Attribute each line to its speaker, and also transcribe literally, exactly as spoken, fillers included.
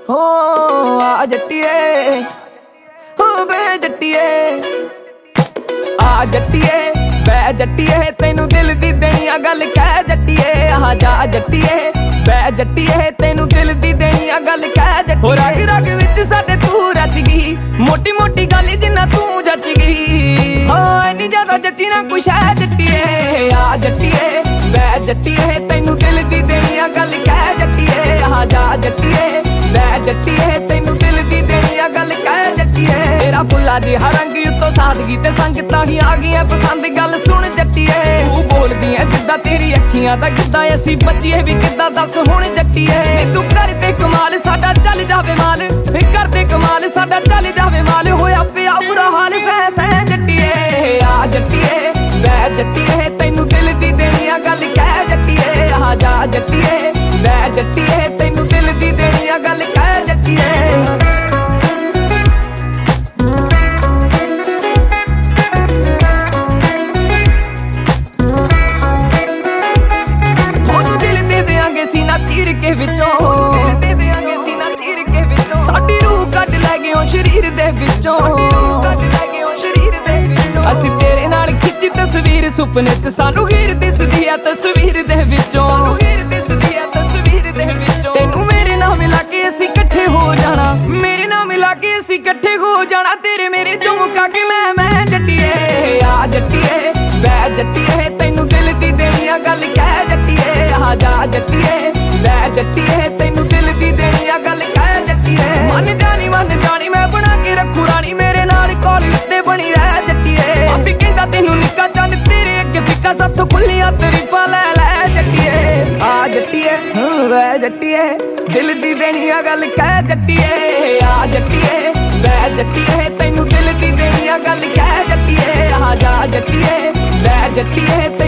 Speaker 1: हो आ जट्टिए हो बे जट्टिए आ जट्टिए बे जट्टिए तेनू दिल दी देनिया गल कह जट्टिए आ जा जट्टिए बे जट्टिए तेनू दिल दी देनिया गल कह जट्टिए हो रग रग विच साडे तू रच गई मोटी मोटी गल जिन्ना तू जच गई हाँ इन्नी ज्यादा जच्ची ना कुछ है जट्टिए आ जट्टिए बे जट्टिए तेनू दिल दी देनिया गल कह जट्टिए आ जा जट्टिए बे जट्टिए तेनू दिल दी देनिया गल कह जट्टिए तेरा फुल्ला जिहा रंग उत्तों सादगी ते संगतां ही आ गईयां पसंद गल सुन जट्टिए तू बोलदी है जिद्दां तेरी अखियां दा किद्दां असीं बचिए भी किद्दां दस हुण जट्टिए तू कर दे कमाल साडा चल जावे माल कर दे कमाल साडा चल जावे माल होया पिया बुरा हाल सह सह जट्टिए आ जट्टिए बे जट्टिए तेनू दिल दी देनिया गल कह जट्टिए आ जा जट्टिए बे जट्टिए तेनू दिल दी देनिया गल कह जट्टिए चीर के विचों साडी रूह कट लै गए शरीर दे विचों असीं तेरे नाल खिच्ची तस्वीर सुपने च सानू हीर दिसदी आ तस्वीर दे विचों तेनू मेरे नाल मिला के असीं इकट्ठे हो जाना मेरे नाल मिला के असीं इकट्ठे हो जाना तेरे मेरे चों मुका के मैं मैं जट्टिए आ जट्टिए बे जट्टिए तेनू दिल दी देनिया गल कह जट्टिए आ जा जट्टिए बे जट्टिए तेनू दिल दी देनिया गल कह जट्टिए मन जानी मन जानी मैं बना के रखू रानी मेरे नाल कॉलेज ते बनी रह जट्टिए अभी कहंदा तेनू निक्का चंद तेरे अगे फिक्का साथों खुल्लियां तरीफां लै लै जट्टिए आ जट्टिए बे जट्टिए दिल दी देनिया गल कह जट्टिए आ जट्टिए बे जट्टिए तेनू दिल दी देनिया गल कह जट्टिए आ जा जट्टिए बे जट्टिए